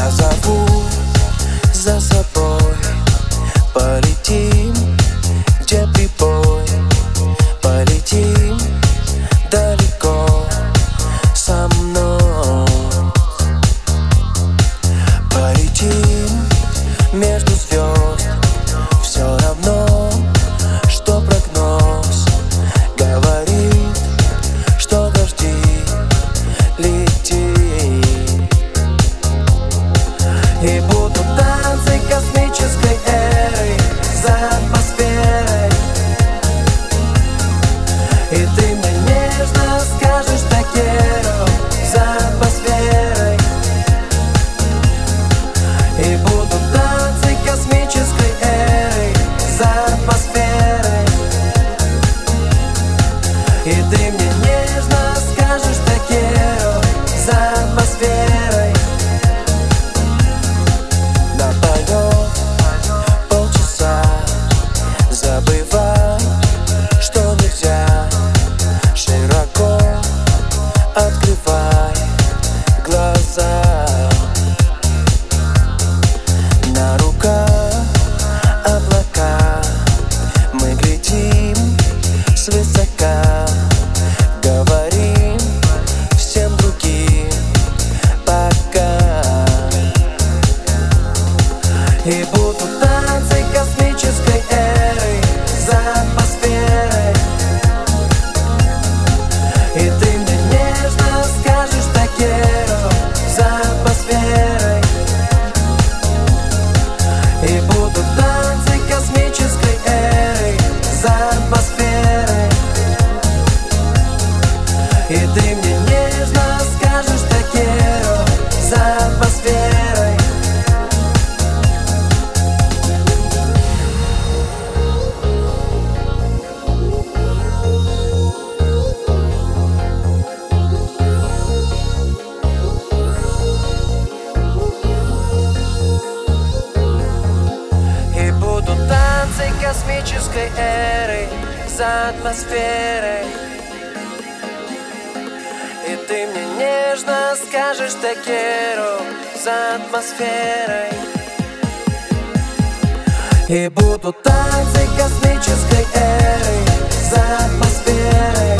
Я зову за собой, полетим, где прибой, полетим далеко со мной. Полетим между звезд, все равно, что прогноз говорит, что дожди лети. И будут танцы космической эры за атмосферой. И ты мне нежно скажешь такеру за атмосферой. И будут танцы космической эры за атмосферой. И ты мне нежно скажешь такеру за атмосферой. Наполет полчаса, забывай, что нельзя. Широко открывай глаза. На руках облака, мы глядим свысока, говорим всем другим пока. И будут танцы космической эры за атмосферой. И ты мне нежно скажешь такеру за атмосферой. И будут танцы космической эры за атмосферой. И ты мне нежно скажешь такеру за атмосферой. Космической эры за атмосферой. И ты мне нежно скажешь такеру за атмосферой. И будут танцы космической эры за атмосферой.